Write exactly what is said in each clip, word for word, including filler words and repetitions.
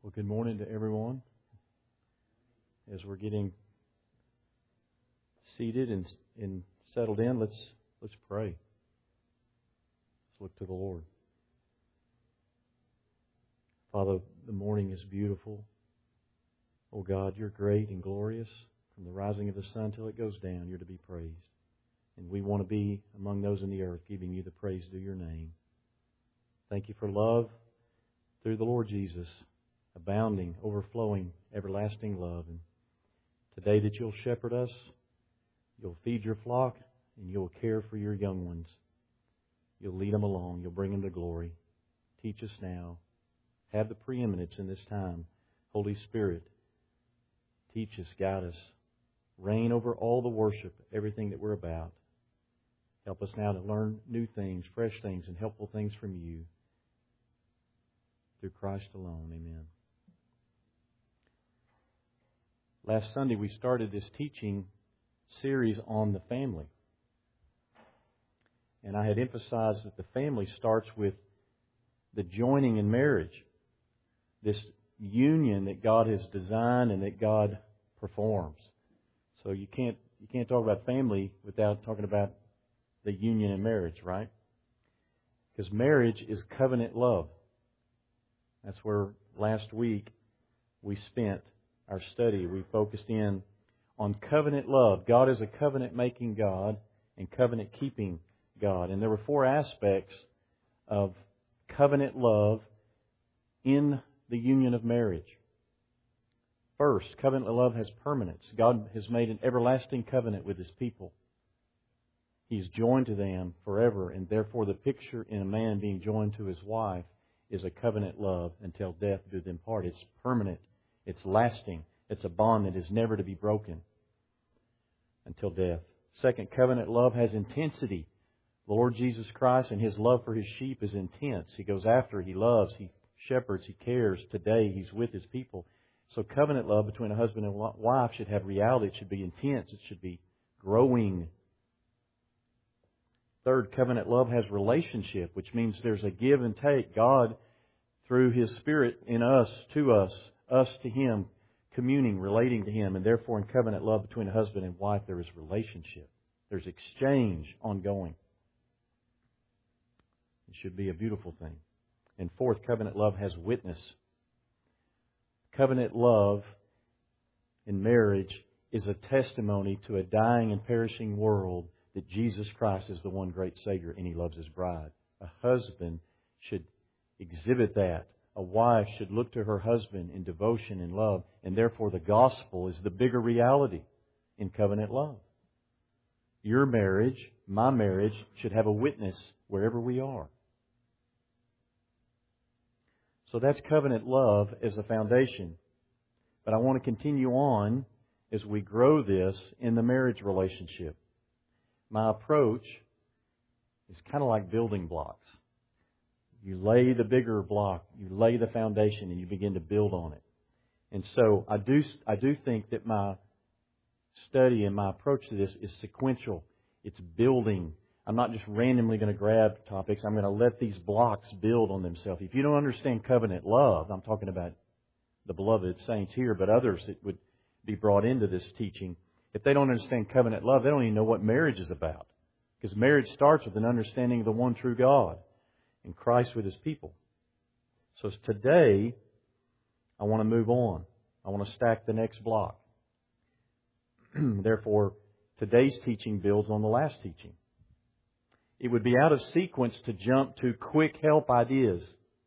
Well, good morning to everyone. As we're getting seated and, and settled in, let's let's pray. Let's look to the Lord. Father, the morning is beautiful. Oh God, you're great and glorious. From the rising of the sun till it goes down, you're to be praised. And we want to be among those in the earth, giving you the praise due your name. Thank you for love through the Lord Jesus, abounding, overflowing, everlasting love. And today that you'll shepherd us, you'll feed your flock, and you'll care for your young ones. You'll lead them along. You'll bring them to glory. Teach us now. Have the preeminence in this time. Holy Spirit, teach us, guide us. Reign over all the worship, everything that we're about. Help us now to learn new things, fresh things, and helpful things from you. Through Christ alone. Amen. Last Sunday we started this teaching series on the family. And I had emphasized that the family starts with the joining in marriage. This union that God has designed and that God performs. So you can't you can't talk about family without talking about the union in marriage, right? Because marriage is covenant love. That's where last week we spent our study. We focused in on covenant love. God is a covenant-making God and covenant-keeping God. And there were four aspects of covenant love in the union of marriage. First, covenant love has permanence. God has made an everlasting covenant with His people. He's joined to them forever, and therefore the picture in a man being joined to his wife is a covenant love until death do them part. It's permanent. It's lasting. It's a bond that is never to be broken until death. Second, covenant love has intensity. The Lord Jesus Christ and His love for His sheep is intense. He goes after, He loves, He shepherds, He cares. Today He's with His people. So covenant love between a husband and wife should have reality. It should be intense. It should be growing. Third, covenant love has relationship, which means there's a give and take. God, through His Spirit in us, to us, us to Him, communing, relating to Him. And therefore in covenant love between a husband and wife, there is relationship. There's exchange ongoing. It should be a beautiful thing. And fourth, covenant love has witness. Covenant love in marriage is a testimony to a dying and perishing world that Jesus Christ is the one great Savior and He loves His bride. A husband should exhibit that. A wife should look to her husband in devotion and love, and therefore the gospel is the bigger reality in covenant love. Your marriage, my marriage, should have a witness wherever we are. So that's covenant love as a foundation. But I want to continue on as we grow this in the marriage relationship. My approach is kind of like building blocks. You lay the bigger block, you lay the foundation, and you begin to build on it. And so I do, I do think that my study and my approach to this is sequential. It's building. I'm not just randomly going to grab topics. I'm going to let these blocks build on themselves. If you don't understand covenant love, I'm talking about the beloved saints here, but others that would be brought into this teaching. If they don't understand covenant love, they don't even know what marriage is about. Because marriage starts with an understanding of the one true God and Christ with His people. So today, I want to move on. I want to stack the next block. Therefore, today's teaching builds on the last teaching. It would be out of sequence to jump to quick help ideas.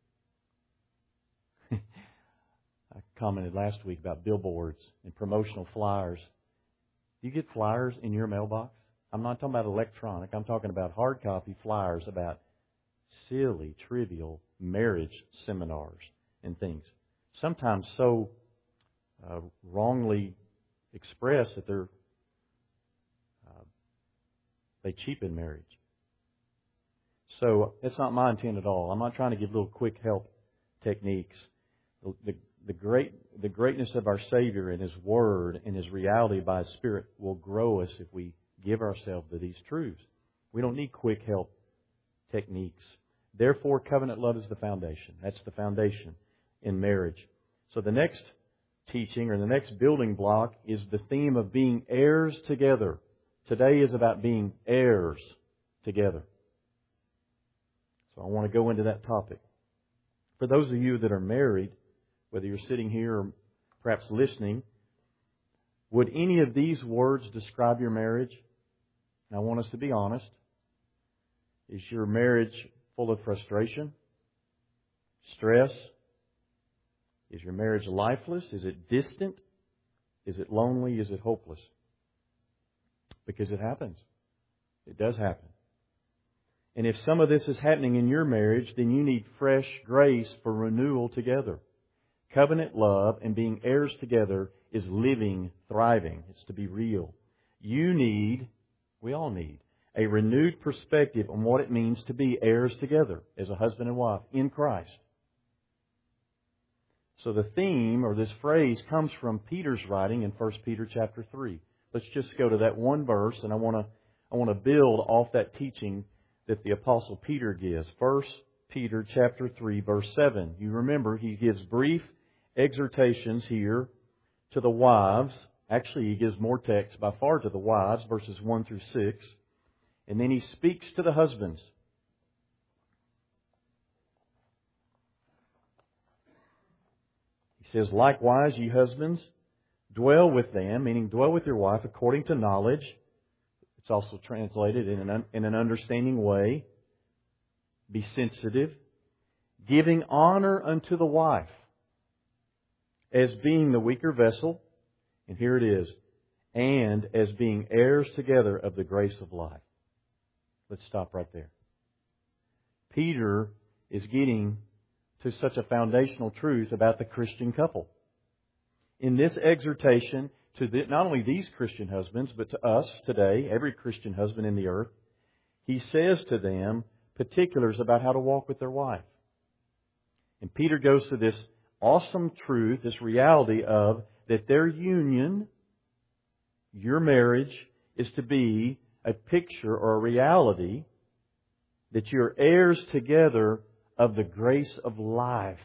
I commented last week about billboards and promotional flyers. Do you get flyers in your mailbox? I'm not talking about electronic. I'm talking about hard copy flyers about silly, trivial marriage seminars and things. Sometimes so uh, wrongly expressed that they're uh, they cheapen marriage. So it's not my intent at all. I'm not trying to give little quick help techniques. The, the, the great the greatness of our Savior and His Word and His reality by His Spirit will grow us if we give ourselves to these truths. We don't need quick help techniques. Therefore, covenant love is the foundation. That's the foundation in marriage. So the next teaching or the next building block is the theme of being heirs together. Today is about being heirs together. So I want to go into that topic. For those of you that are married, whether you're sitting here or perhaps listening, would any of these words describe your marriage? And I want us to be honest. Is your marriage full of frustration? Stress? Is your marriage lifeless? Is it distant? Is it lonely? Is it hopeless? Because it happens. It does happen. And if some of this is happening in your marriage, then you need fresh grace for renewal together. Covenant love and being heirs together is living, thriving. It's to be real. You need, we all need, a renewed perspective on what it means to be heirs together as a husband and wife in Christ. So the theme or this phrase comes from Peter's writing in First Peter chapter three. Let's just go to that one verse, and I want to I want to build off that teaching that the Apostle Peter gives. First Peter chapter three, verse seven. You remember he gives brief exhortations here to the wives. Actually, he gives more text by far to the wives, verses one through six. And then he speaks to the husbands. He says, "Likewise, ye husbands, dwell with them," meaning dwell with your wife according to knowledge. It's also translated in an, in an understanding way. Be sensitive, giving honor unto the wife, as being the weaker vessel, and here it is, and as being heirs together of the grace of life. Let's stop right there. Peter is getting to such a foundational truth about the Christian couple. In this exhortation to the, not only these Christian husbands, but to us today, every Christian husband in the earth, he says to them particulars about how to walk with their wife. And Peter goes to this awesome truth, this reality of that their union, your marriage, is to be a picture or a reality that you're heirs together of the grace of life.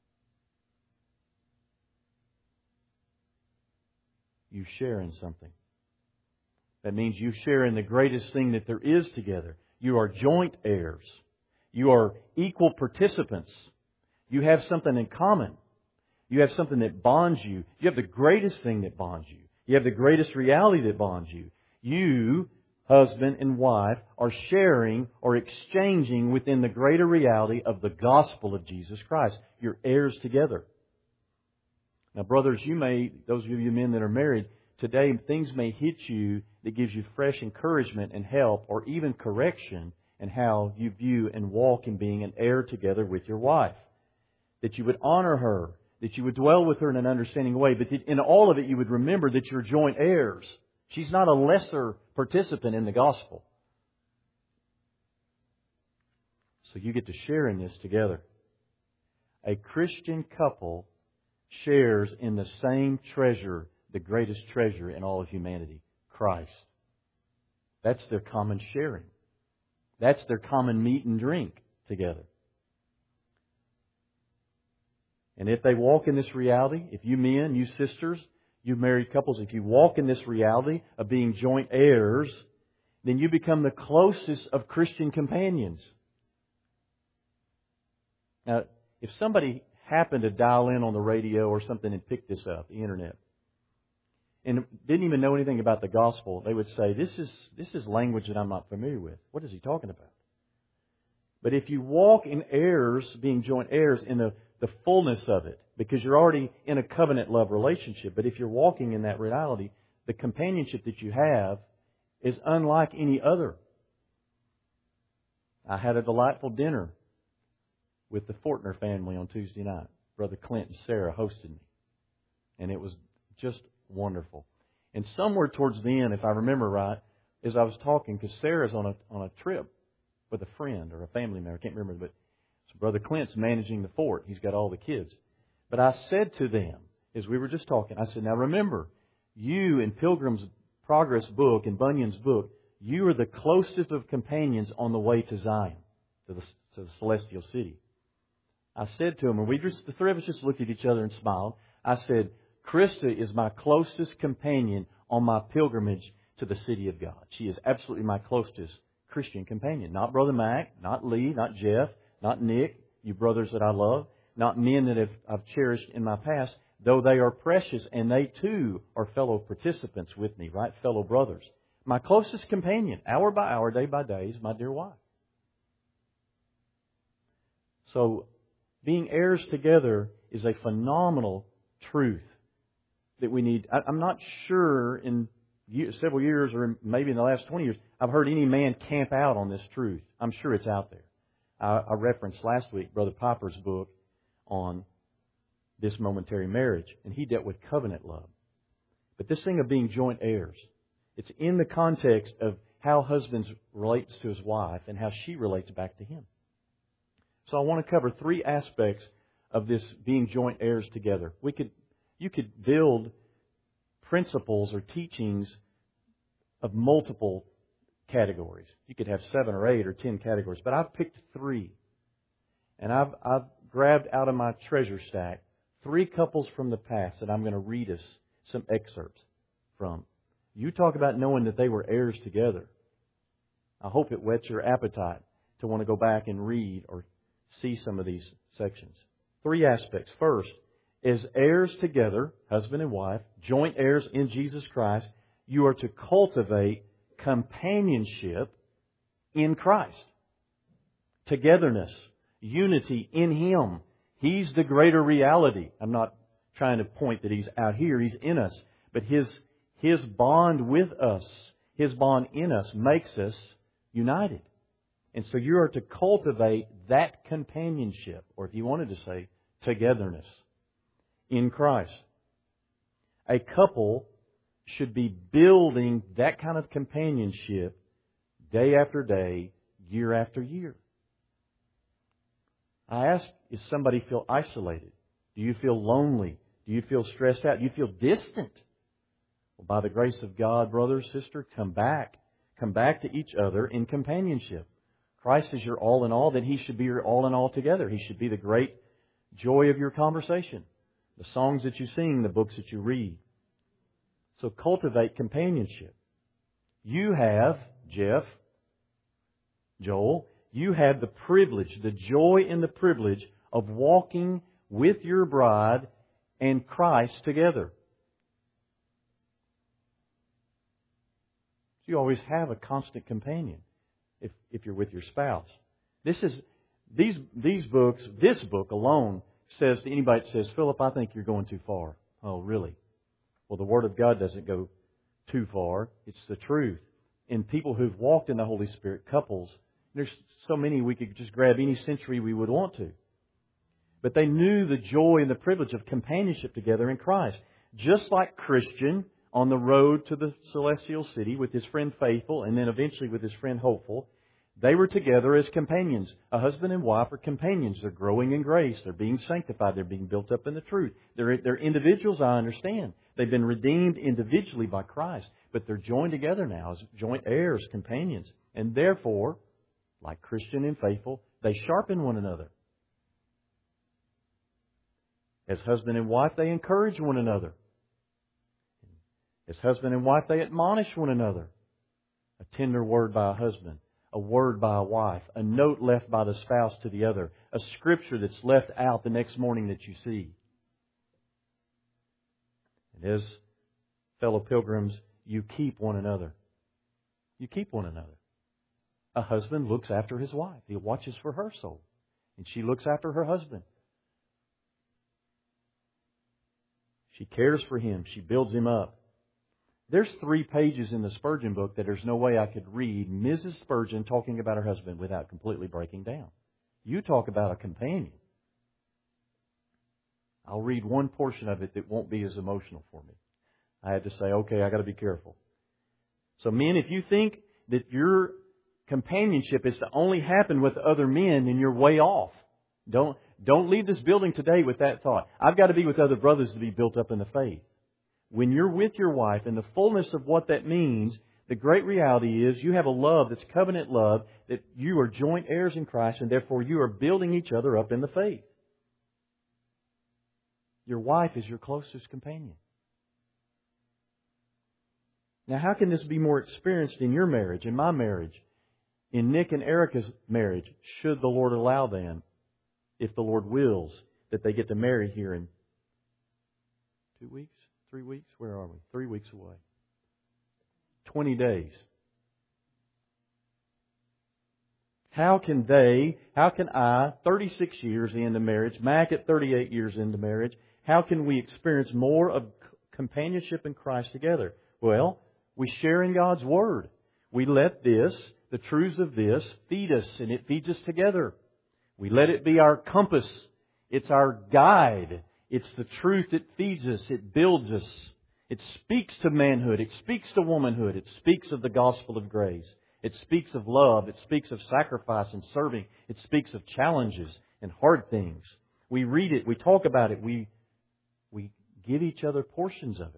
You share in something. That means you share in the greatest thing that there is together. You are joint heirs. You are equal participants. You have something in common. You have something that bonds you. You have the greatest thing that bonds you. You have the greatest reality that bonds you. You, husband and wife, are sharing or exchanging within the greater reality of the gospel of Jesus Christ. You're heirs together. Now, brothers, you may, those of you men that are married, today things may hit you that gives you fresh encouragement and help or even correction in how you view and walk in being an heir together with your wife. That you would honor her, that you would dwell with her in an understanding way, but that in all of it you would remember that you're joint heirs. She's not a lesser participant in the gospel. So you get to share in this together. A Christian couple shares in the same treasure, the greatest treasure in all of humanity, Christ. That's their common sharing. That's their common meat and drink together. And if they walk in this reality, if you men, you sisters, you married couples, if you walk in this reality of being joint heirs, then you become the closest of Christian companions. Now, if somebody happened to dial in on the radio or something and pick this up, the internet, and didn't even know anything about the gospel, they would say, this is this is language that I'm not familiar with. What is he talking about? But if you walk in heirs, being joint heirs, in the, the fullness of it, because you're already in a covenant love relationship, but if you're walking in that reality, the companionship that you have is unlike any other. I had a delightful dinner with the Fortner family on Tuesday night. Brother Clint and Sarah hosted me. And it was just wonderful. And somewhere towards the end, if I remember right, as I was talking, because Sarah's on a on a trip with a friend or a family member, I can't remember, but so Brother Clint's managing the fort. He's got all the kids. But I said to them, as we were just talking, I said, now remember, you in Pilgrim's Progress book, in Bunyan's book, you are the closest of companions on the way to Zion, to the, to the celestial city. I said to him, and we just, the three of us just looked at each other and smiled. I said, Krista is my closest companion on my pilgrimage to the city of God. She is absolutely my closest Christian companion. Not Brother Mac, not Lee, not Jeff, not Nick, you brothers that I love, not men that have, I've cherished in my past, though they are precious, and they too are fellow participants with me, right? Fellow brothers. My closest companion, hour by hour, day by day, is my dear wife. So, being heirs together is a phenomenal truth that we need. I, I'm not sure in years, several years or maybe in the last twenty years, I've heard any man camp out on this truth. I'm sure it's out there. I, I referenced last week Brother Popper's book on this momentary marriage, and he dealt with covenant love. But this thing of being joint heirs, it's in the context of how husband relates to his wife and how she relates back to him. So I want to cover three aspects of this being joint heirs together. We could, you could build principles or teachings of multiple categories. You could have seven or eight or ten categories, but I've picked three. And I've, I've grabbed out of my treasure stack three couples from the past that I'm going to read us some excerpts from. You talk about knowing that they were heirs together. I hope it whets your appetite to want to go back and read or see some of these sections. Three aspects. First, as heirs together, husband and wife, joint heirs in Jesus Christ, you are to cultivate companionship in Christ. Togetherness, unity in Him. He's the greater reality. I'm not trying to point that He's out here. He's in us. But His, His bond with us, His bond in us makes us united. And so you are to cultivate that companionship, or if you wanted to say, togetherness in Christ. A couple should be building that kind of companionship day after day, year after year. I ask, does somebody feel isolated? Do you feel lonely? Do you feel stressed out? Do you feel distant? Well, by the grace of God, brother, sister, come back. Come back to each other in companionship. Christ is your all in all, then He should be your all in all together. He should be the great joy of your conversation. The songs that you sing, the books that you read. So cultivate companionship. You have, Jeff, Joel, you have the privilege, the joy and the privilege of walking with your bride and Christ together. You always have a constant companion if if you're with your spouse. This is these these books, this book alone says to anybody that says, Philip, I think you're going too far. Oh, really? Well, the Word of God doesn't go too far. It's the truth. And people who've walked in the Holy Spirit, couples, there's so many we could just grab any century we would want to. But they knew the joy and the privilege of companionship together in Christ. Just like Christian on the road to the celestial city with his friend Faithful and then eventually with his friend Hopeful, they were together as companions. A husband and wife are companions. They're growing in grace. They're being sanctified. They're being built up in the truth. They're, they're individuals, I understand. They've been redeemed individually by Christ. But they're joined together now as joint heirs, companions. And therefore, like Christian and Faithful, they sharpen one another. As husband and wife, they encourage one another. As husband and wife, they admonish one another. A tender word by a husband. A word by a wife. A note left by the spouse to the other. A scripture that's left out the next morning that you see. And as fellow pilgrims, you keep one another. You keep one another. A husband looks after his wife. He watches for her soul. And she looks after her husband. She cares for him. She builds him up. There's three pages in the Spurgeon book that there's no way I could read Missus Spurgeon talking about her husband without completely breaking down. You talk about a companion. I'll read one portion of it that won't be as emotional for me. I had to say, okay, I got to be careful. So men, if you think that your companionship is to only happen with other men, then you're way off. Don't, don't leave this building today with that thought. I've got to be with other brothers to be built up in the faith. When you're with your wife and the fullness of what that means, the great reality is you have a love that's covenant love, that you are joint heirs in Christ, and therefore you are building each other up in the faith. Your wife is your closest companion. Now, how can this be more experienced in your marriage, in my marriage, in Nick and Erica's marriage, should the Lord allow them, if the Lord wills, that they get to marry here in two weeks, three weeks? Where are we? Three weeks away. Twenty days. How can they, how can I, thirty-six years into marriage, Mac at thirty-eight years into marriage, how can we experience more of companionship in Christ together? Well, we share in God's Word. We let this, the truths of this, feed us, and it feeds us together. We let it be our compass. It's our guide. It's the truth that feeds us. It builds us. It speaks to manhood. It speaks to womanhood. It speaks of the gospel of grace. It speaks of love. It speaks of sacrifice and serving. It speaks of challenges and hard things. We read it. We talk about it. We, we give each other portions of it.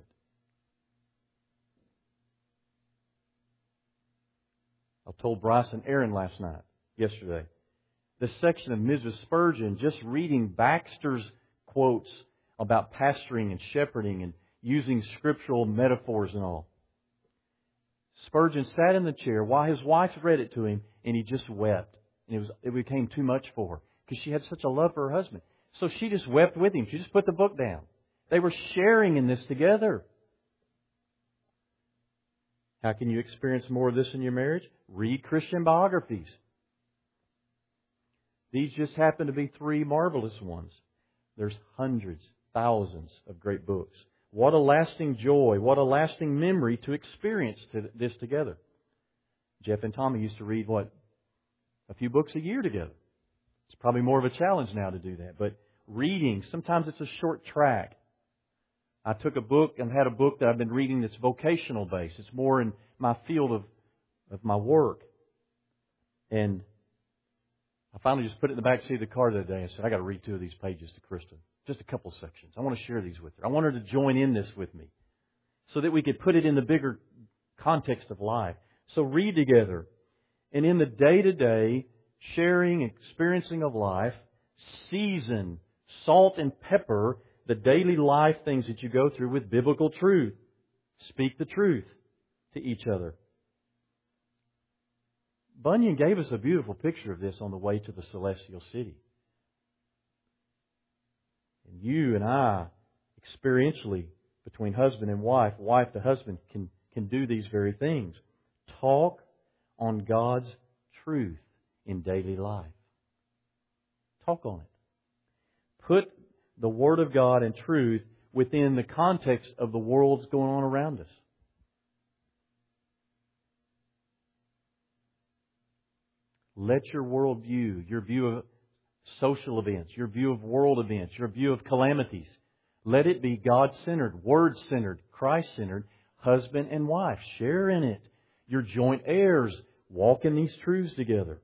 I told Bryce and Aaron last night, yesterday, this section of Missus Spurgeon, just reading Baxter's quotes about pastoring and shepherding and using scriptural metaphors and all. Spurgeon sat in the chair while his wife read it to him, and he just wept. And it was it became too much for her because she had such a love for her husband. So she just wept with him. She just put the book down. They were sharing in this together. How can you experience more of this in your marriage? Read Christian biographies. These just happen to be three marvelous ones. There's hundreds, thousands of great books. What a lasting joy, what a lasting memory to experience this together. Jeff and Tommy used to read, what, a few books a year together. It's probably more of a challenge now to do that. But reading, sometimes it's a short track. I took a book and had a book that I've been reading that's vocational based. It's more in my field of, of my work. And I finally just put it in the back seat of the car the other day and said, I got to read two of these pages to Kristen. Just a couple sections. I want to share these with her. I want her to join in this with me so that we could put it in the bigger context of life. So read together. And in the day-to-day sharing, experiencing of life, season, salt and pepper the daily life things that you go through with biblical truth. Speak the truth to each other. Bunyan gave us a beautiful picture of this on the way to the celestial city. And you and I, experientially, between husband and wife, wife to husband, can, can do these very things. Talk on God's truth in daily life. Talk on it. Put the Word of God and truth within the context of the world's going on around us. Let your worldview, your view of social events, your view of world events, your view of calamities, let it be God-centered, Word-centered, Christ-centered, husband and wife. Share in it. You're joint heirs. Walk in these truths together.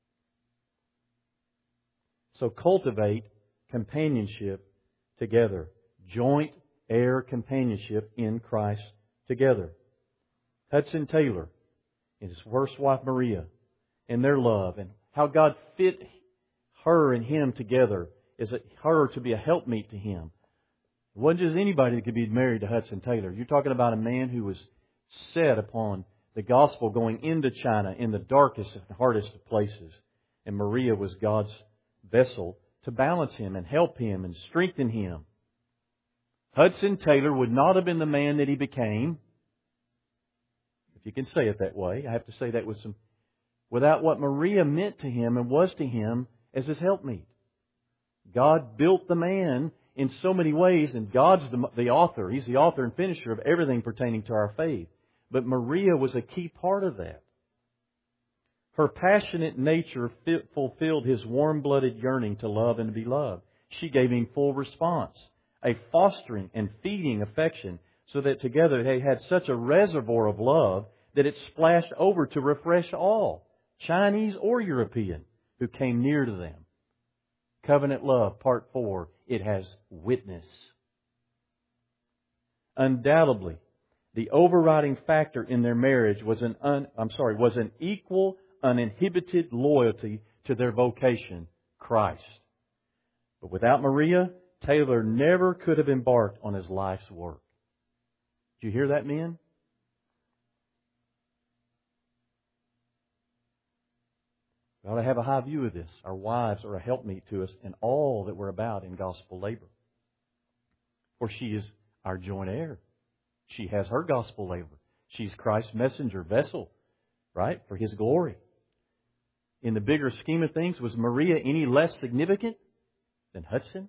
So cultivate companionship together. Joint heir companionship in Christ together. Hudson Taylor and his first wife Maria and their love and how God fit her and him together as a, her to be a helpmeet to him. It wasn't just anybody that could be married to Hudson Taylor. You're talking about a man who was set upon the gospel going into China in the darkest and hardest of places. And Maria was God's vessel to balance him and help him and strengthen him. Hudson Taylor would not have been the man that he became, if you can say it that way. I have to say that with some, without what Maria meant to him and was to him as his helpmeet. God built the man in so many ways, and God's the, the author. He's the author and finisher of everything pertaining to our faith. But Maria was a key part of that. Her passionate nature fulfilled his warm-blooded yearning to love and to be loved. She gave him full response, a fostering and feeding affection, so that together they had such a reservoir of love that it splashed over to refresh all, Chinese or European, who came near to them. Covenant Love, Part four, it has witness. Undoubtedly, the overriding factor in their marriage was an un, I'm sorry, was an equal, uninhibited loyalty to their vocation, Christ. But without Maria, Taylor never could have embarked on his life's work. Did you hear that, men? We ought to have a high view of this. Our wives are a helpmeet to us in all that we're about in gospel labor. For she is our joint heir. She has her gospel labor. She's Christ's messenger vessel, right, for His glory. In the bigger scheme of things, was Maria any less significant than Hudson?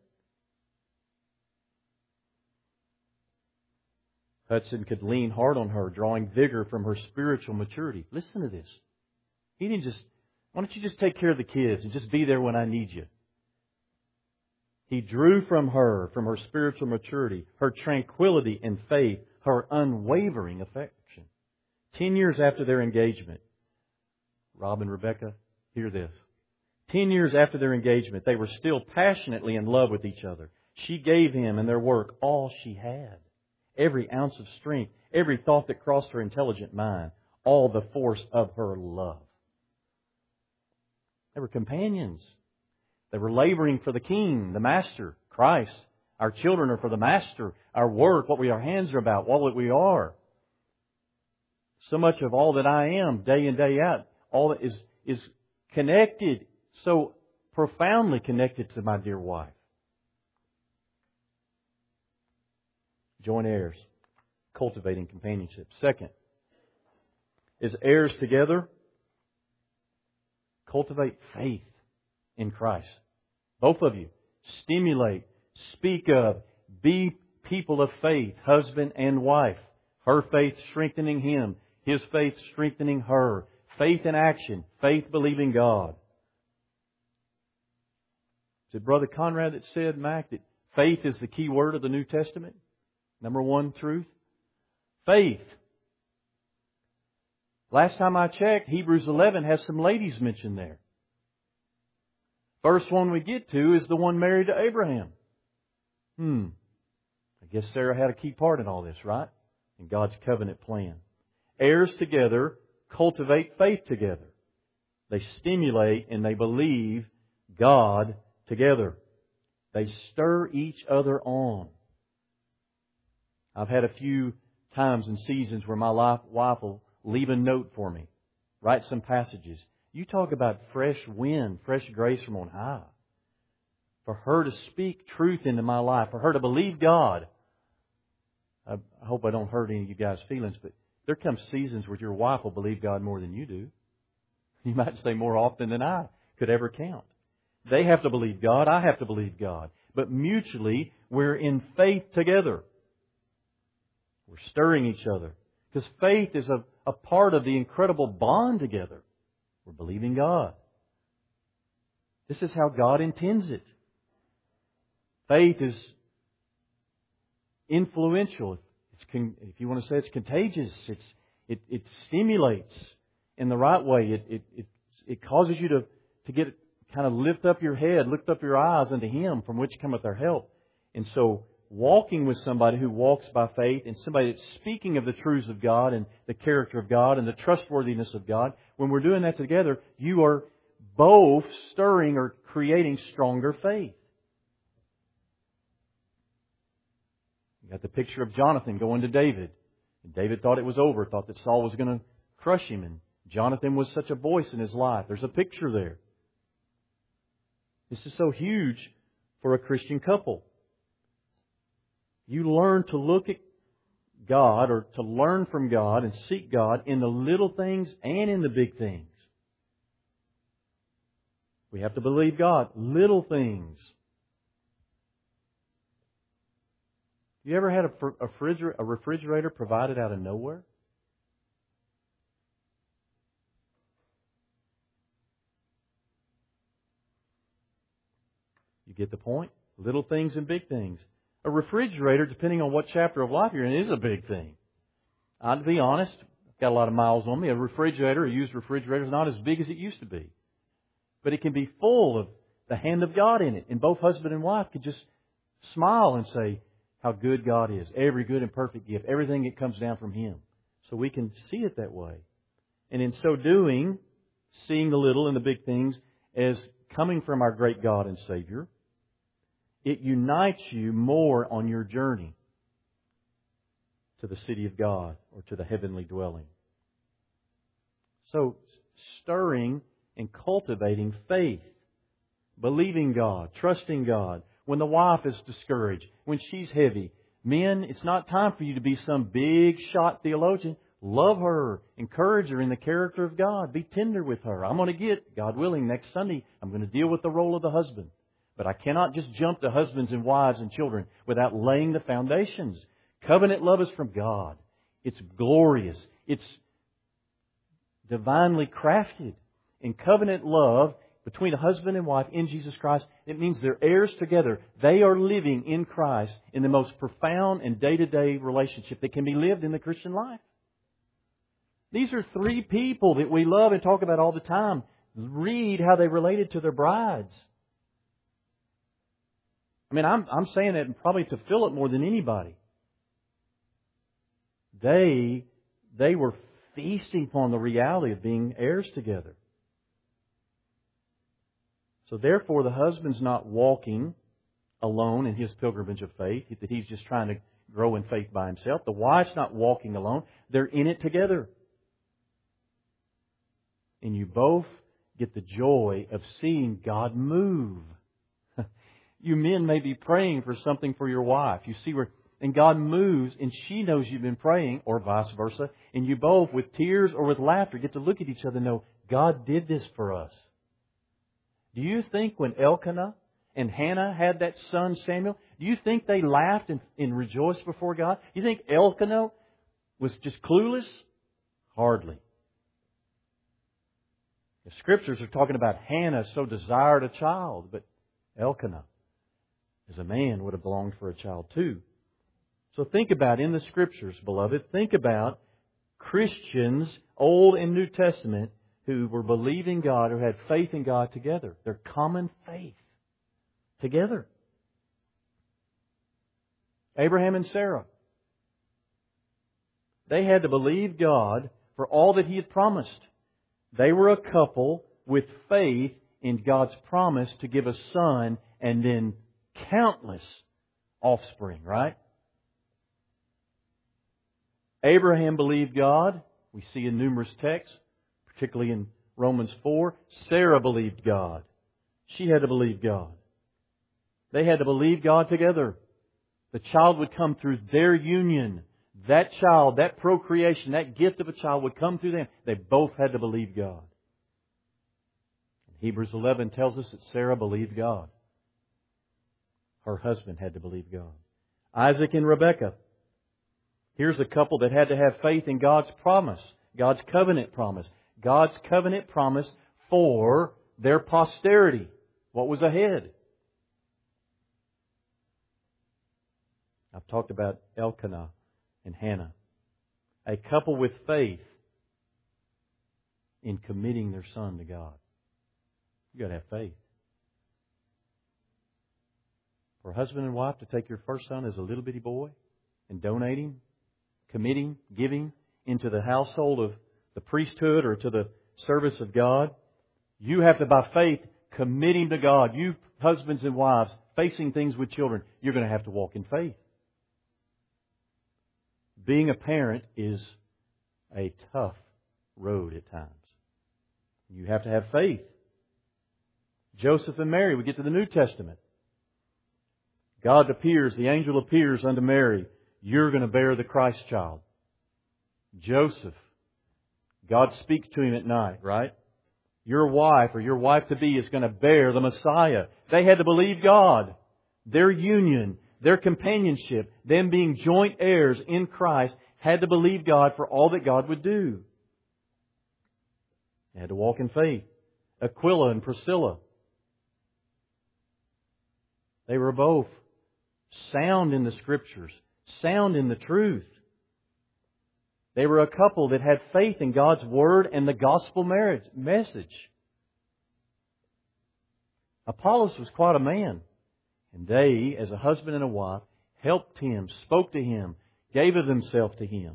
Hudson could lean hard on her, drawing vigor from her spiritual maturity. Listen to this. He didn't just, why don't you just take care of the kids and just be there when I need you? He drew from her, from her spiritual maturity, her tranquility and faith, her unwavering affection. Ten years after their engagement, Rob and Rebecca, hear this. Ten years after their engagement, they were still passionately in love with each other. She gave him and their work all she had. Every ounce of strength, every thought that crossed her intelligent mind, all the force of her love. They were companions. They were laboring for the King, the Master, Christ. Our children are for the Master. Our work, what we our hands are about, all that we are. So much of all that I am, day in, day out, all that is, is connected, so profoundly connected to my dear wife. Joint heirs, cultivating companionship. Second, as heirs together, cultivate faith in Christ. Both of you, stimulate, speak of, be people of faith, husband and wife. Her faith strengthening him, his faith strengthening her. Faith in action, faith believing God. Is it Brother Conrad that said, Mac, that faith is the key word of the New Testament? Number one truth. Faith. Last time I checked, Hebrews eleven has some ladies mentioned there. First one we get to is the one married to Abraham. Hmm. I guess Sarah had a key part in all this, right? In God's covenant plan. Heirs together cultivate faith together. They stimulate and they believe God together. They stir each other on. I've had a few times and seasons where my life, wife will leave a note for me, write some passages. You talk about fresh wind, fresh grace from on high. For her to speak truth into my life, for her to believe God. I hope I don't hurt any of you guys' feelings, but there comes seasons where your wife will believe God more than you do. You might say more often than I could ever count. They have to believe God, I have to believe God. But mutually, we're in faith together. We're stirring each other. Because faith is a, a part of the incredible bond together. We're believing God. This is how God intends it. Faith is influential. It's con, if you want to say it's contagious, it's, it, it stimulates in the right way. It, it, it, it causes you to, to get kind of lift up your head, lift up your eyes unto Him from which cometh our help. And so walking with somebody who walks by faith and somebody that's speaking of the truths of God and the character of God and the trustworthiness of God, when we're doing that together, you are both stirring or creating stronger faith. You got the picture of Jonathan going to David. And David thought it was over, thought that Saul was going to crush him. And Jonathan was such a voice in his life. There's a picture there. This is so huge for a Christian couple. You learn to look at God or to learn from God and seek God in the little things and in the big things. We have to believe God. Little things. You ever had a, a, refrigerator, a refrigerator provided out of nowhere? You get the point? Little things and big things. A refrigerator, depending on what chapter of life you're in, is a big thing. Uh, to be honest, I've got a lot of miles on me. A refrigerator, a used refrigerator, is not as big as it used to be. But it can be full of the hand of God in it. And both husband and wife could just smile and say how good God is. Every good and perfect gift. Everything that comes down from Him. So we can see it that way. And in so doing, seeing the little and the big things as coming from our great God and Savior, It unites you more on your journey to the city of God or to the heavenly dwelling. So, stirring and cultivating faith, believing God, trusting God. When the wife is discouraged, when she's heavy, men, it's not time for you to be some big shot theologian. Love her. Encourage her in the character of God. Be tender with her. I'm going to get, God willing, next Sunday, I'm going to deal with the role of the husband. But I cannot just jump to husbands and wives and children without laying the foundations. Covenant love is from God. It's glorious. It's divinely crafted. In covenant love between a husband and wife in Jesus Christ, it means they're heirs together. They are living in Christ in the most profound and day-to-day relationship that can be lived in the Christian life. These are three people that we love and talk about all the time. Read how they related to their brides. I mean, I'm, I'm saying that probably to Philip more than anybody. They, they were feasting upon the reality of being heirs together. So therefore, the husband's not walking alone in his pilgrimage of faith, that he's just trying to grow in faith by himself. The wife's not walking alone. They're in it together. And you both get the joy of seeing God move. You men may be praying for something for your wife. You see where, and God moves, and she knows you've been praying, or vice versa. And you both, with tears or with laughter, get to look at each other and know, God did this for us. Do you think when Elkanah and Hannah had that son Samuel, do you think they laughed and, and rejoiced before God? Do you think Elkanah was just clueless? Hardly. The Scriptures are talking about Hannah so desired a child, but Elkanah, as a man, would have longed for a child too. So think about, in the Scriptures, beloved, think about Christians, Old and New Testament, who were believing God, who had faith in God together. Their common faith together. Abraham and Sarah. They had to believe God for all that He had promised. They were a couple with faith in God's promise to give a son and then countless offspring, right? Abraham believed God. We see in numerous texts, particularly in Romans four. Sarah believed God. She had to believe God. They had to believe God together. The child would come through their union. That child, that procreation, that gift of a child would come through them. They both had to believe God. Hebrews eleven tells us that Sarah believed God. Her husband had to believe God. Isaac and Rebekah. Here's a couple that had to have faith in God's promise, God's covenant promise. God's covenant promise for their posterity. What was ahead? I've talked about Elkanah and Hannah. A couple with faith in committing their son to God. You've got to have faith. For a husband and wife to take your first son as a little bitty boy and donating, committing, giving into the household of the priesthood or to the service of God, you have to, by faith, commit him to God. You husbands and wives facing things with children, you're going to have to walk in faith. Being a parent is a tough road at times. You have to have faith. Joseph and Mary, we get to the New Testament. God appears, the angel appears unto Mary. You're going to bear the Christ child. Joseph, God speaks to him at night, right? Your wife or your wife-to-be is going to bear the Messiah. They had to believe God. Their union, their companionship, them being joint heirs in Christ, had to believe God for all that God would do. They had to walk in faith. Aquila and Priscilla. They were both sound in the Scriptures, sound in the truth. They were a couple that had faith in God's Word and the gospel marriage message. Apollos was quite a man. And they, as a husband and a wife, helped him, spoke to him, gave of themselves to him.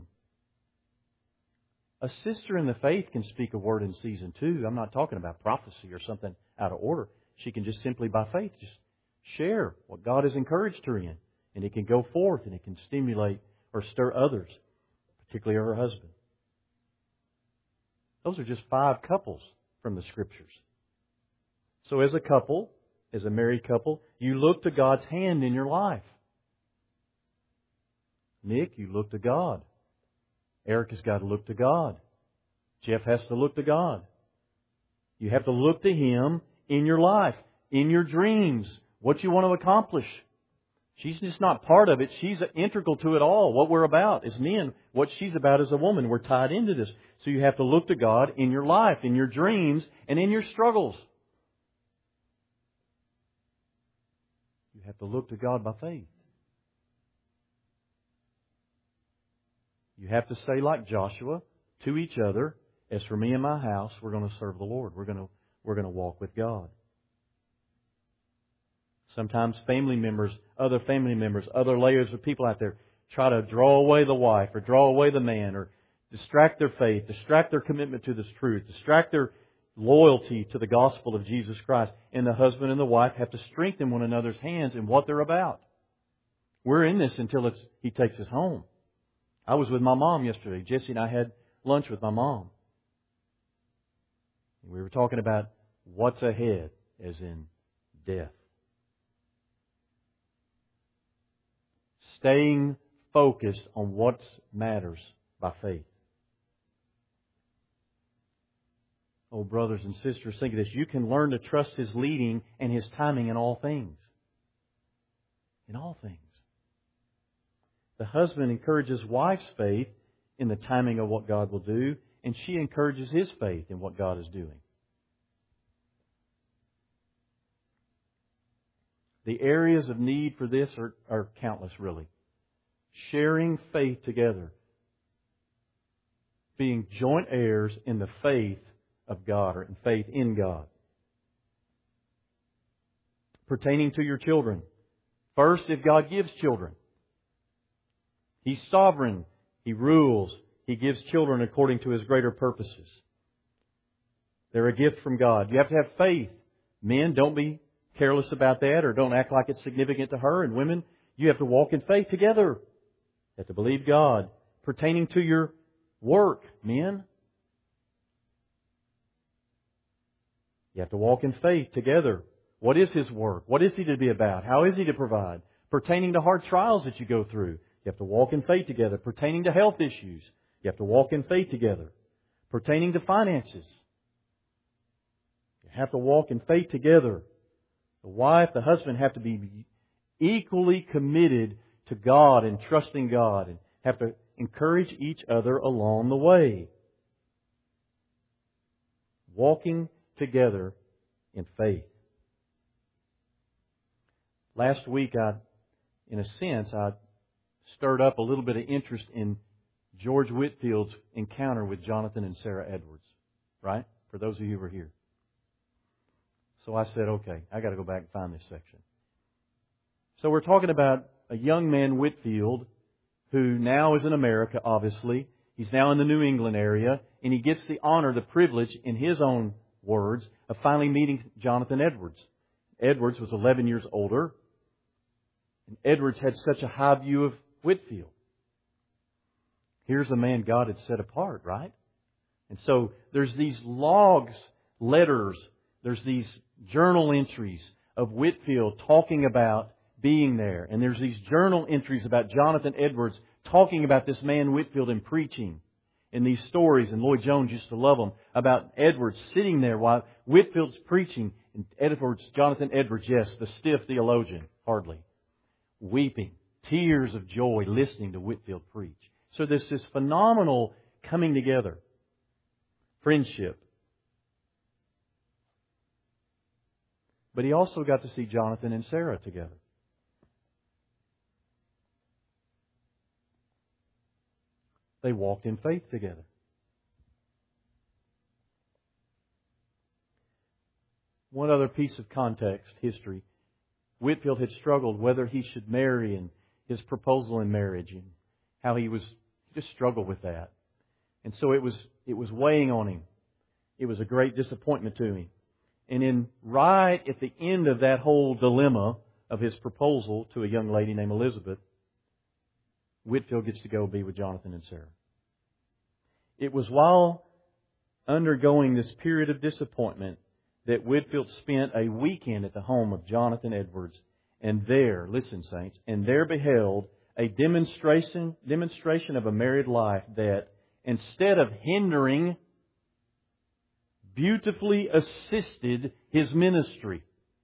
A sister in the faith can speak a word in season too. I'm not talking about prophecy or something out of order. She can just simply by faith just share what God has encouraged her in. And it can go forth and it can stimulate or stir others, particularly her husband. Those are just five couples from the Scriptures. So as a couple, as a married couple, you look to God's hand in your life. Nick, you look to God. Eric has got to look to God. Jeff has to look to God. You have to look to Him in your life, in your dreams, what you want to accomplish. She's just not part of it. She's integral to it all. What we're about as men, what she's about as a woman. We're tied into this. So you have to look to God in your life, in your dreams, and in your struggles. You have to look to God by faith. You have to say like Joshua to each other, as for me and my house, we're going to serve the Lord. We're going to, we're going to walk with God. Sometimes family members, other family members, other layers of people out there try to draw away the wife or draw away the man or distract their faith, distract their commitment to this truth, distract their loyalty to the gospel of Jesus Christ. And the husband and the wife have to strengthen one another's hands in what they're about. We're in this until it's, He takes us home. I was with my mom yesterday. Jesse and I had lunch with my mom. We were talking about what's ahead, as in death. Staying focused on what matters by faith. Oh, brothers and sisters, think of this. You can learn to trust His leading and His timing in all things. In all things. The husband encourages wife's faith in the timing of what God will do, and she encourages his faith in what God is doing. The areas of need for this are, are countless, really. Sharing faith together. Being joint heirs in the faith of God, or in faith in God. Pertaining to your children. First, if God gives children. He's sovereign. He rules. He gives children according to His greater purposes. They're a gift from God. You have to have faith. Men, don't be careless about that or don't act like it's significant to her. And women, you have to walk in faith together. You have to believe God. Pertaining to your work, men, you have to walk in faith together. What is His work? What is He to be about? How is He to provide? Pertaining to hard trials that you go through, you have to walk in faith together. Pertaining to health issues, you have to walk in faith together. Pertaining to finances, you have to walk in faith together. The wife, the husband have to be equally committed to God and trusting God and have to encourage each other along the way. Walking together in faith. Last week, I, in a sense, I stirred up a little bit of interest in George Whitfield's encounter with Jonathan and Sarah Edwards. Right? For those of you who were here. So I said, okay, I got to go back and find this section. So we're talking about a young man, Whitfield, who now is in America, obviously. He's now in the New England area, and he gets the honor, the privilege, in his own words, of finally meeting Jonathan Edwards. Edwards was eleven years older, and Edwards had such a high view of Whitfield. Here's a man God had set apart, right? And so there's these logs, letters, there's these journal entries of Whitfield talking about being there. And there's these journal entries about Jonathan Edwards talking about this man Whitfield and preaching. And these stories, and Lloyd Jones used to love them, about Edwards sitting there while Whitfield's preaching. And Edwards, Jonathan Edwards, yes, the stiff theologian, hardly, weeping, tears of joy listening to Whitfield preach. So there's this phenomenal coming together. Friendship. But he also got to see Jonathan and Sarah together. They walked in faith together. One other piece of context, history. Whitfield had struggled whether he should marry and his proposal in marriage and how he was just struggled with that. And so it was it was weighing on him. It was a great disappointment to him. And in right at the end of that whole dilemma of his proposal to a young lady named Elizabeth, Whitefield gets to go be with Jonathan and Sarah. It was while undergoing this period of disappointment that Whitefield spent a weekend at the home of Jonathan Edwards, and there, listen saints, and there beheld a demonstration, demonstration of a married life that, instead of hindering, beautifully assisted his ministry.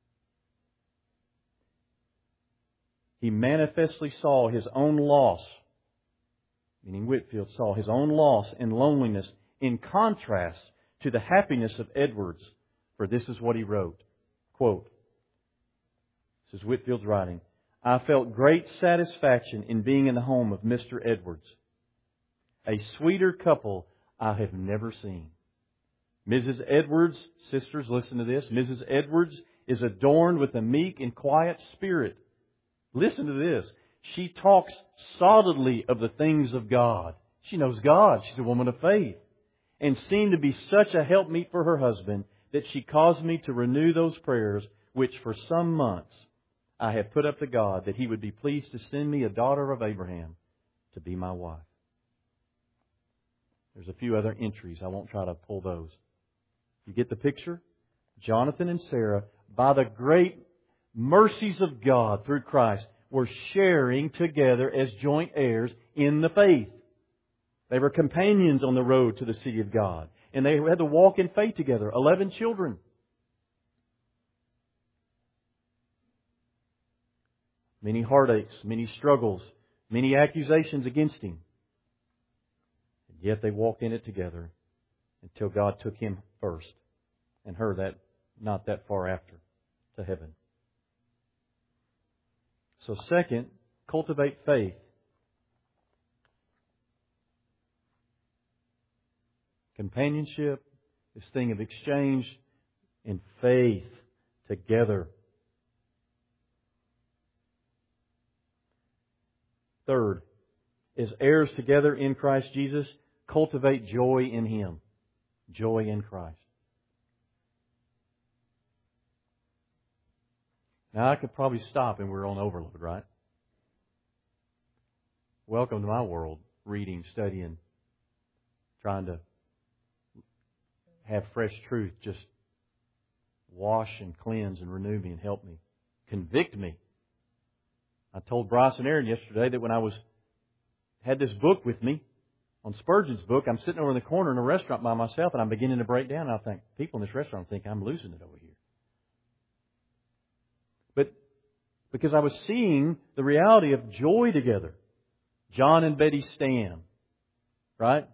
He manifestly saw his own loss, meaning Whitefield saw his own loss and loneliness in contrast to the happiness of Edwards. For this is what he wrote. Quote, this is Whitefield's writing. I felt great satisfaction in being in the home of Mister Edwards. A sweeter couple I have never seen. Missus Edwards, sisters, listen to this. Missus Edwards is adorned with a meek and quiet spirit. Listen to this. She talks solidly of the things of God. She knows God. She's a woman of faith. And seemed to be such a helpmeet for her husband that she caused me to renew those prayers which for some months I have put up to God, that He would be pleased to send me a daughter of Abraham to be my wife. There's a few other entries. I won't try to pull those. You get the picture? Jonathan and Sarah, by the great mercies of God through Christ, were sharing together as joint heirs in the faith. They were companions on the road to the city of God. And they had to walk in faith together. Eleven children. Many heartaches, many struggles, many accusations against him. And yet they walked in it together until God took him first and her that not that far after to heaven. So second, cultivate faith. Companionship, this thing of exchange and faith together. Third, as heirs together in Christ Jesus, cultivate joy in Him. Joy in Christ. Now I could probably stop and we're on overload, right? Welcome to my world. Reading, studying, trying to have fresh truth just wash and cleanse and renew me and help me. Convict me. I told Bryce and Aaron yesterday that when I was had this book with me, on Spurgeon's book, I'm sitting over in the corner in a restaurant by myself and I'm beginning to break down and I think, people in this restaurant think I'm losing it over here. But because I was seeing the reality of joy together. John and Betty Stam, right?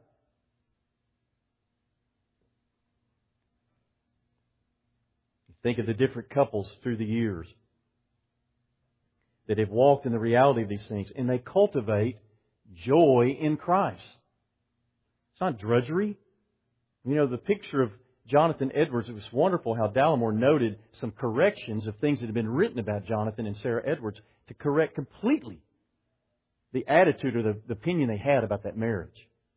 Think of the different couples through the years that have walked in the reality of these things. And they cultivate joy in Christ. It's not drudgery. You know, the picture of Jonathan Edwards, it was wonderful how Dallimore noted some corrections of things that had been written about Jonathan and Sarah Edwards to correct completely the attitude or the, the opinion they had about that marriage.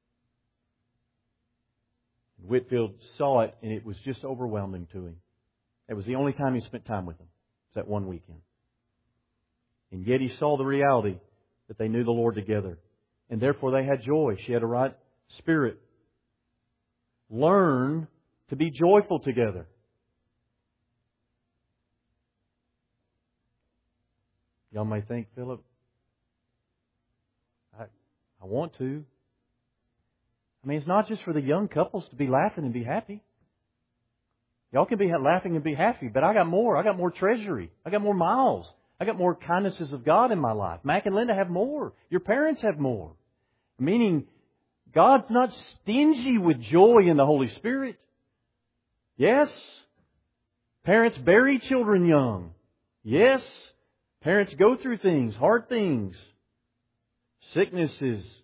Whitefield saw it and it was just overwhelming to him. It was the only time he spent time with them. It was that one weekend. And yet he saw the reality that they knew the Lord together. And therefore they had joy. She had a right spirit. Learn to be joyful together. Y'all may think, Philip, I, I want to. I mean, it's not just for the young couples to be laughing and be happy. Y'all can be laughing and be happy, but I got more. I got more treasury. I got more miles. I got more kindnesses of God in my life. Mac and Linda have more. Your parents have more. Meaning, God's not stingy with joy in the Holy Spirit. Yes, parents bury children young. Yes, parents go through things, hard things. Sicknesses,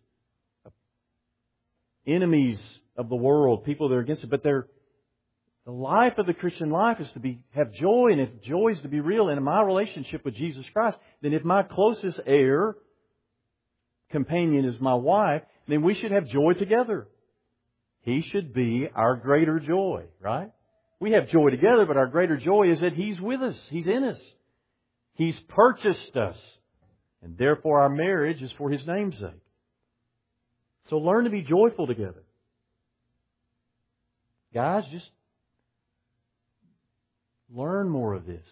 enemies of the world, people that are against it, but they're the life of the Christian life is to be have joy, and if joy is to be real in my relationship with Jesus Christ, then if my closest heir, companion is my wife, then we should have joy together. He should be our greater joy, right? We have joy together, but our greater joy is that He's with us. He's in us. He's purchased us. And therefore our marriage is for His name's sake. So learn to be joyful together. Guys, just learn more of this.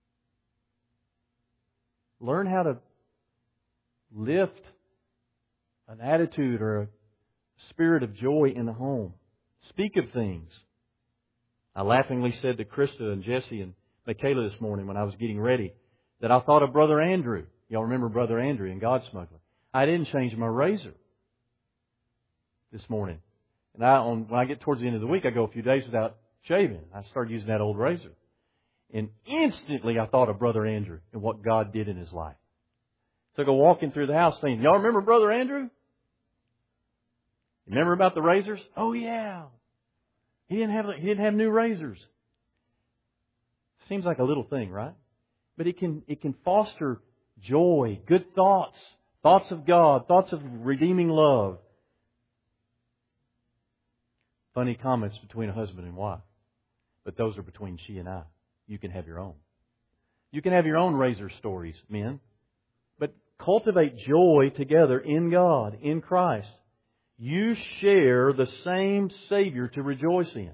Learn how to lift an attitude or a spirit of joy in the home. Speak of things. I laughingly said to Krista and Jesse and Michaela this morning when I was getting ready that I thought of Brother Andrew. Y'all remember Brother Andrew in God Smuggler? I didn't change my razor this morning. And I, on, when I get towards the end of the week, I go a few days without shaving. I started using that old razor. And instantly I thought of Brother Andrew and what God did in his life. So I go walking through the house saying, y'all remember Brother Andrew? Remember about the razors? Oh yeah. He didn't have, he didn't have new razors. Seems like a little thing, right? But it can, it can foster joy, good thoughts, thoughts of God, thoughts of redeeming love. Funny comments between a husband and wife. But those are between she and I. You can have your own. You can have your own razor stories, men. But cultivate joy together in God, in Christ. You share the same Savior to rejoice in.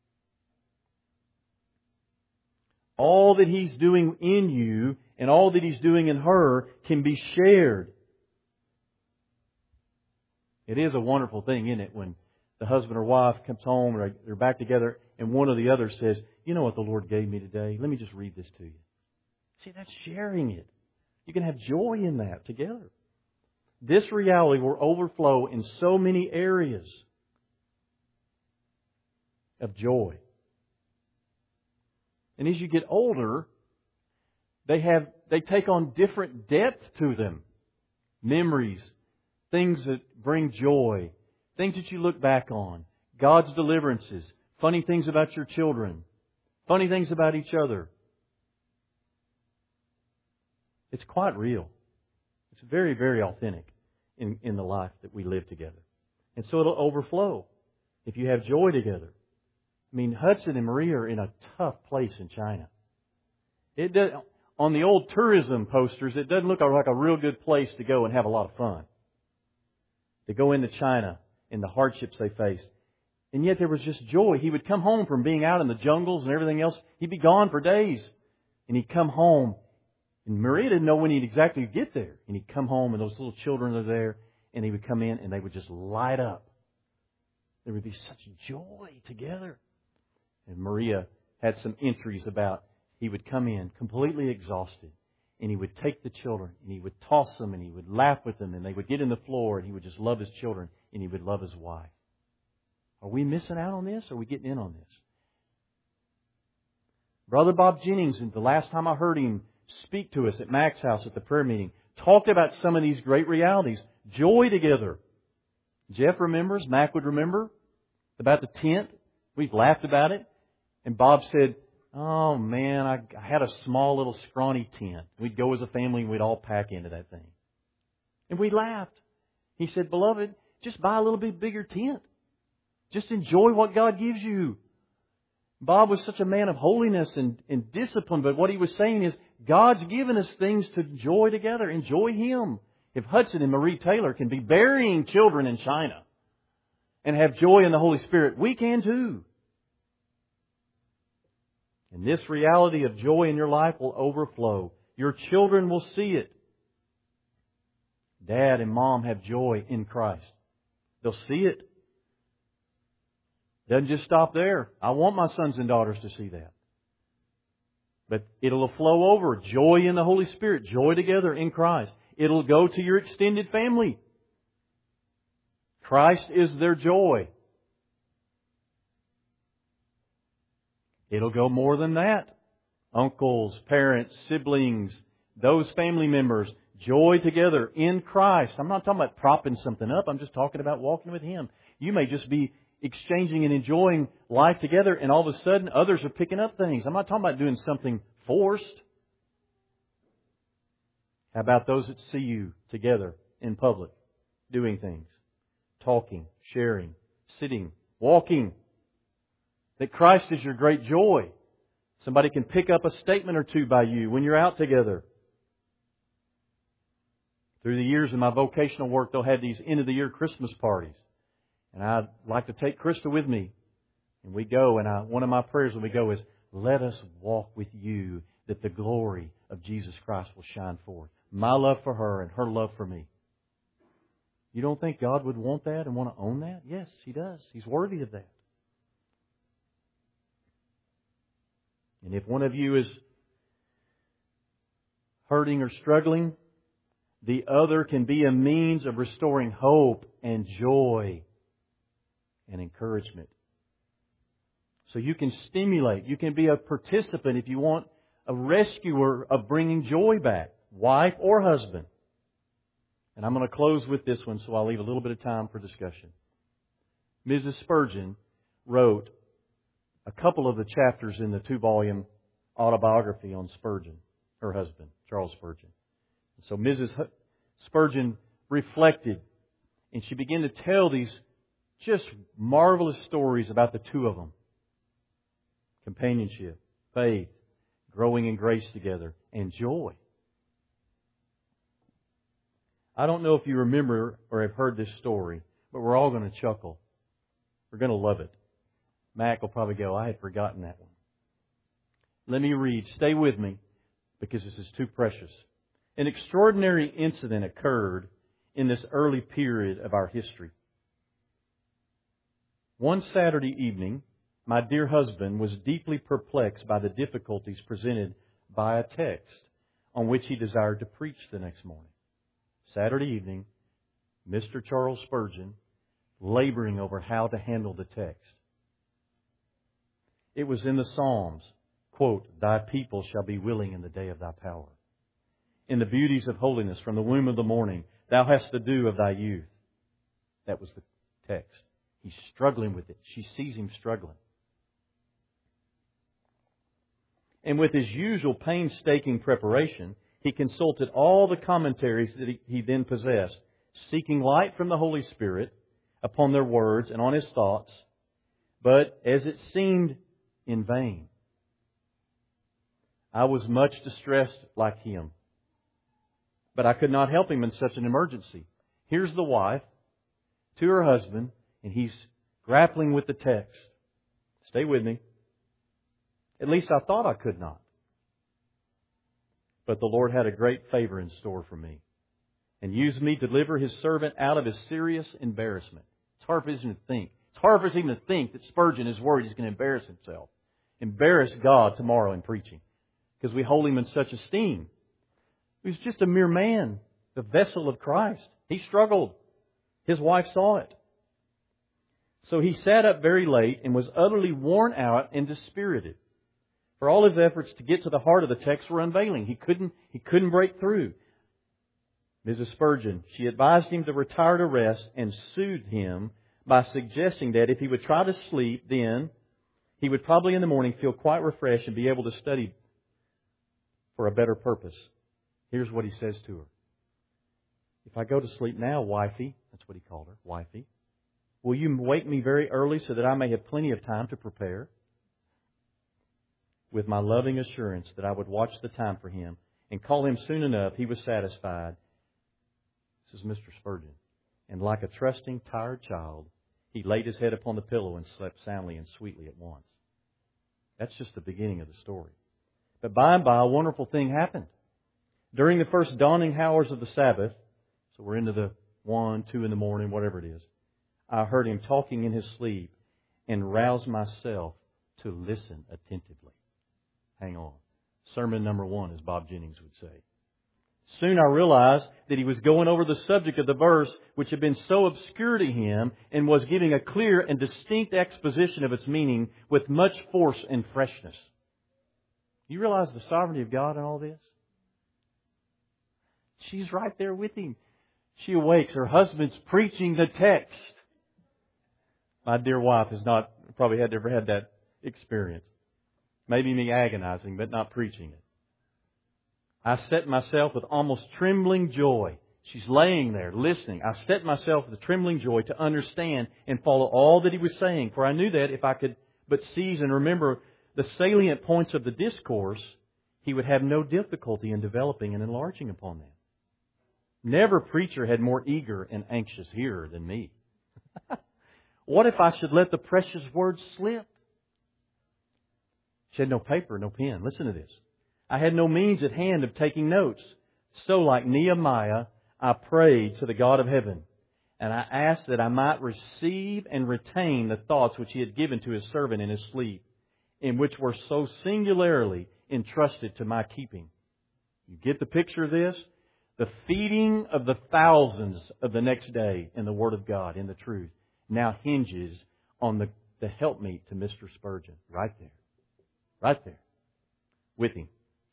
All that He's doing in you and all that He's doing in her can be shared. It is a wonderful thing, isn't it, when the husband or wife comes home or they're back together and one or the other says, you know what the Lord gave me today? Let me just read this to you. See, that's sharing it. You can have joy in that together. This reality will overflow in so many areas of joy. And as you get older, they have they take on different depth to them. Memories, things that bring joy, things that you look back on, God's deliverances, funny things about your children, funny things about each other. It's quite real. It's very, very authentic in, in the life that we live together. And so it'll overflow if you have joy together. I mean, Hudson and Maria are in a tough place in China. It does, on the old tourism posters, it doesn't look like a real good place to go and have a lot of fun. To go into China and the hardships they faced. And yet there was just joy. He would come home from being out in the jungles and everything else. He'd be gone for days. And he'd come home. And Maria didn't know when he'd exactly get there. And he'd come home and those little children are there. And he would come in and they would just light up. There would be such joy together. And Maria had some entries about he would come in completely exhausted. And he would take the children and he would toss them and he would laugh with them. And they would get in the floor and he would just love his children and he would love his wife. Are we missing out on this or are we getting in on this? Brother Bob Jennings, the last time I heard him speak to us at Mac's house at the prayer meeting, talked about some of these great realities. Joy together. Jeff remembers, Mac would remember, about the tent. We've laughed about it. And Bob said, oh man, I, I had a small little scrawny tent. We'd go as a family and we'd all pack into that thing. And we laughed. He said, beloved, just buy a little bit bigger tent. Just enjoy what God gives you. Bob was such a man of holiness and, and discipline, but what he was saying is God's given us things to enjoy together. Enjoy Him. If Hudson and Marie Taylor can be burying children in China and have joy in the Holy Spirit, we can too. And this reality of joy in your life will overflow. Your children will see it. Dad and Mom have joy in Christ. They'll see it. Doesn't just stop there. I want my sons and daughters to see that. But it'll flow over. Joy in the Holy Spirit. Joy together in Christ. It'll go to your extended family. Christ is their joy. It'll go more than that. Uncles, parents, siblings, those family members. Joy together in Christ. I'm not talking about propping something up. I'm just talking about walking with Him. You may just be exchanging and enjoying life together and all of a sudden others are picking up things. I'm not talking about doing something forced. How about those that see you together in public, doing things, talking, sharing, sitting, walking? That Christ is your great joy. Somebody can pick up a statement or two by you when you're out together. Through the years in my vocational work, they'll have these end-of-the-year Christmas parties. And I'd like to take Krista with me. And we go, and I, one of my prayers when we go is, let us walk with you that the glory of Jesus Christ will shine forth. My love for her and her love for me. You don't think God would want that and want to own that? Yes, He does. He's worthy of that. And if one of you is hurting or struggling, the other can be a means of restoring hope and joy and encouragement. So you can stimulate. You can be a participant if you want, a rescuer of bringing joy back, wife or husband. And I'm going to close with this one, so I'll leave a little bit of time for discussion. Missus Spurgeon wrote a couple of the chapters in the two-volume autobiography on Spurgeon, her husband, Charles Spurgeon. So Missus Spurgeon reflected, and she began to tell these just marvelous stories about the two of them. Companionship, faith, growing in grace together, and joy. I don't know if you remember or have heard this story, but we're all going to chuckle. We're going to love it. Mac will probably go, I had forgotten that one. Let me read. Stay with me, because this is too precious. An extraordinary incident occurred in this early period of our history. One Saturday evening, my dear husband was deeply perplexed by the difficulties presented by a text on which he desired to preach the next morning. Saturday evening, Mister Charles Spurgeon laboring over how to handle the text. It was in the Psalms, quote, Thy people shall be willing in the day of Thy power. In the beauties of holiness from the womb of the morning, Thou hast the dew of Thy youth. That was the text. He's struggling with it. She sees him struggling. And with his usual painstaking preparation, he consulted all the commentaries that he, he then possessed, seeking light from the Holy Spirit upon their words and on his thoughts, but as it seemed in vain. I was much distressed like him, but I could not help him in such an emergency. Here's the wife to her husband, and he's grappling with the text. Stay with me. At least I thought I could not. But the Lord had a great favor in store for me, and used me to deliver His servant out of his serious embarrassment. It's hard for us even to think. It's hard for us even to think that Spurgeon is worried he's going to embarrass himself. Embarrass God tomorrow in preaching, because we hold him in such esteem. He was just a mere man, the vessel of Christ. He struggled. His wife saw it. So he sat up very late and was utterly worn out and dispirited. For all his efforts to get to the heart of the text were unavailing. He couldn't, he couldn't break through. Missus Spurgeon, she advised him to retire to rest and soothed him by suggesting that if he would try to sleep, then he would probably in the morning feel quite refreshed and be able to study for a better purpose. Here's what he says to her. If I go to sleep now, wifey, that's what he called her, wifey, will you wake me very early so that I may have plenty of time to prepare? With my loving assurance that I would watch the time for him and call him soon enough, he was satisfied. This is Mister Spurgeon. And like a trusting, tired child, he laid his head upon the pillow and slept soundly and sweetly at once. That's just the beginning of the story. But by and by, a wonderful thing happened. During the first dawning hours of the Sabbath, so we're into the one, two in the morning, whatever it is, I heard him talking in his sleep and roused myself to listen attentively. Hang on. Sermon number one, as Bob Jennings would say. Soon I realized that he was going over the subject of the verse which had been so obscure to him and was giving a clear and distinct exposition of its meaning with much force and freshness. You realize the sovereignty of God in all this? She's right there with him. She awakes. Her husband's preaching the text. My dear wife has not probably had ever had that experience. Maybe me agonizing, but not preaching it. I set myself with almost trembling joy. She's laying there listening. I set myself with trembling joy to understand and follow all that he was saying. For I knew that if I could but seize and remember the salient points of the discourse, he would have no difficulty in developing and enlarging upon them. Never preacher had more eager and anxious hearer than me. What if I should let the precious words slip? She had no paper, no pen. Listen to this. I had no means at hand of taking notes. So like Nehemiah, I prayed to the God of heaven, and I asked that I might receive and retain the thoughts which He had given to His servant in his sleep, and which were so singularly entrusted to my keeping. You get the picture of this? The feeding of the thousands of the next day in the Word of God, in the truth, now hinges on the, the helpmeet to Mister Spurgeon. Right there. Right there. With him.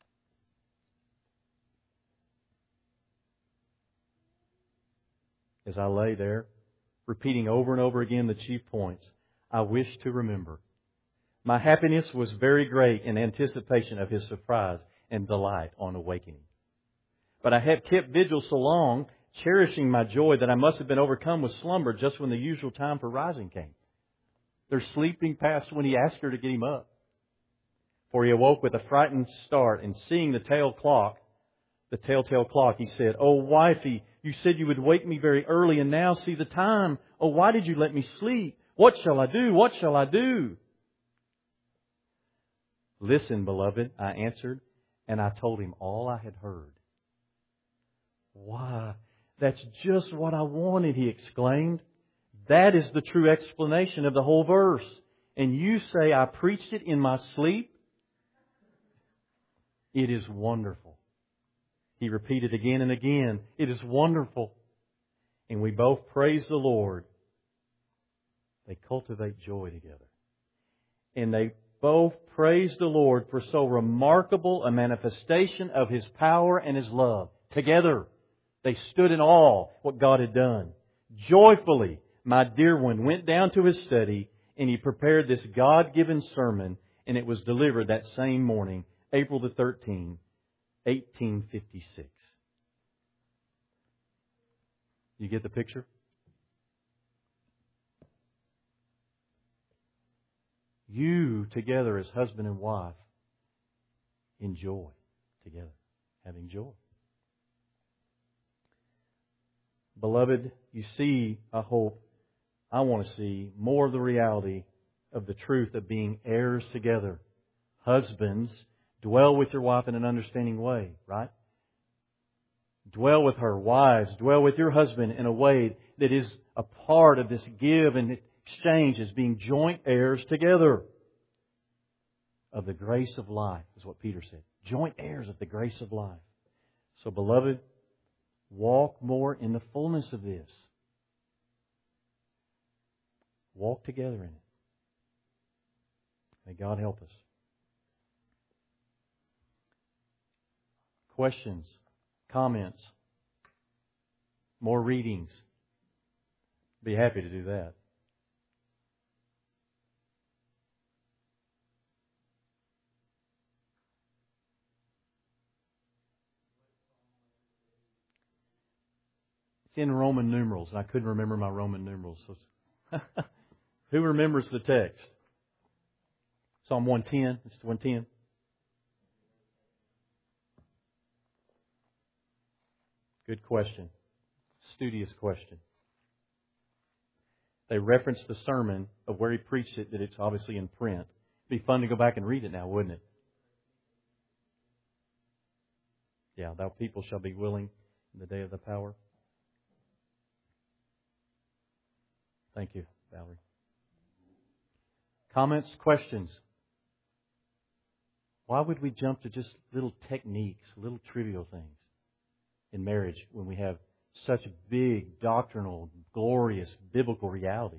As I lay there, repeating over and over again the chief points, I wish to remember. My happiness was very great in anticipation of his surprise and delight on awakening. But I had kept vigil so long, cherishing my joy, that I must have been overcome with slumber just when the usual time for rising came. Their sleeping passed when he asked her to get him up. For he awoke with a frightened start, and seeing the tail clock, the telltale clock, he said, "Oh, wifey, you said you would wake me very early, and now see the time. Oh, why did you let me sleep? What shall I do? What shall I do?" "Listen, beloved," I answered, and I told him all I had heard. "Why, that's just what I wanted," he exclaimed. "That is the true explanation of the whole verse. And you say I preached it in my sleep? It is wonderful." He repeated again and again, "It is wonderful." And we both praise the Lord. They cultivate joy together. And they both praise the Lord for so remarkable a manifestation of His power and His love. Together, they stood in awe what God had done. Joyfully, my dear one went down to his study, and he prepared this God-given sermon, and it was delivered that same morning, April the thirteenth, eighteen fifty-six. You get the picture? You together as husband and wife enjoy together, having joy. Beloved, you see, I hope, I want to see more of the reality of the truth of being heirs together. Husbands, dwell with your wife in an understanding way, right? Dwell with her. Wives, dwell with your husband in a way that is a part of this give and exchange as being joint heirs together of the grace of life, is what Peter said. Joint heirs of the grace of life. So, beloved, walk more in the fullness of this. Walk together in it. May God help us. Questions, comments, more readings. Be happy to do that. It's in Roman numerals, and I couldn't remember my Roman numerals. So who remembers the text? Psalm one ten. It's one ten. Good question. Studious question. They reference the sermon of where he preached it, that it's obviously in print. It'd be fun to go back and read it now, wouldn't it? Yeah, thou people shall be willing in the day of the power. Thank you, Valerie. Comments, questions? Why would we jump to just little techniques, little trivial things in marriage when we have such big, doctrinal, glorious, biblical realities?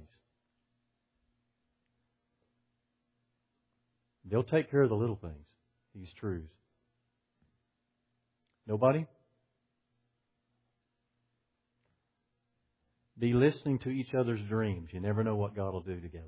They'll take care of the little things, these truths. Nobody? Be listening to each other's dreams. You never know what God will do together.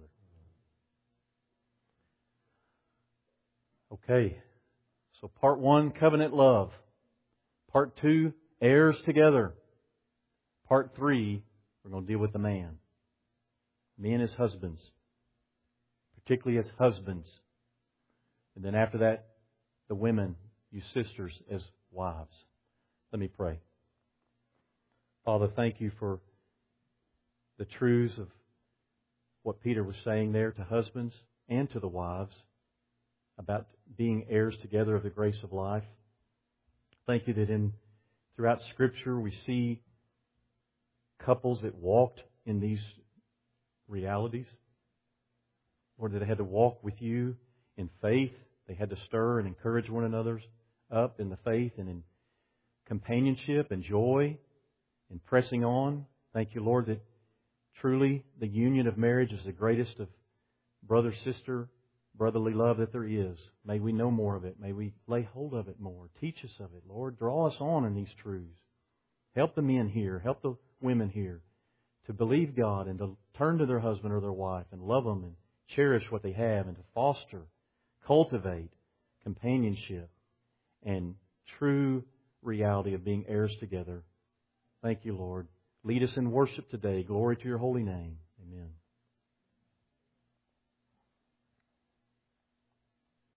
Okay. So part one, covenant love. Part two, heirs together. Part three, we're going to deal with the man. Men as husbands. Particularly as husbands. And then after that, the women, you sisters, as wives. Let me pray. Father, thank you for the truths of what Peter was saying there to husbands and to the wives about being heirs together of the grace of life. Thank you that in throughout Scripture we see couples that walked in these realities. Lord, that they had to walk with you in faith. They had to stir and encourage one another up in the faith and in companionship and joy and pressing on. Thank you, Lord, that truly the union of marriage is the greatest of brother-sister, brotherly love that there is. May we know more of it. May we lay hold of it more. Teach us of it, Lord. Draw us on in these truths. Help the men here. Help the women here to believe God and to turn to their husband or their wife and love them and cherish what they have and to foster, cultivate companionship and true reality of being heirs together. Thank you, Lord. Lead us in worship today. Glory to your holy name. Amen.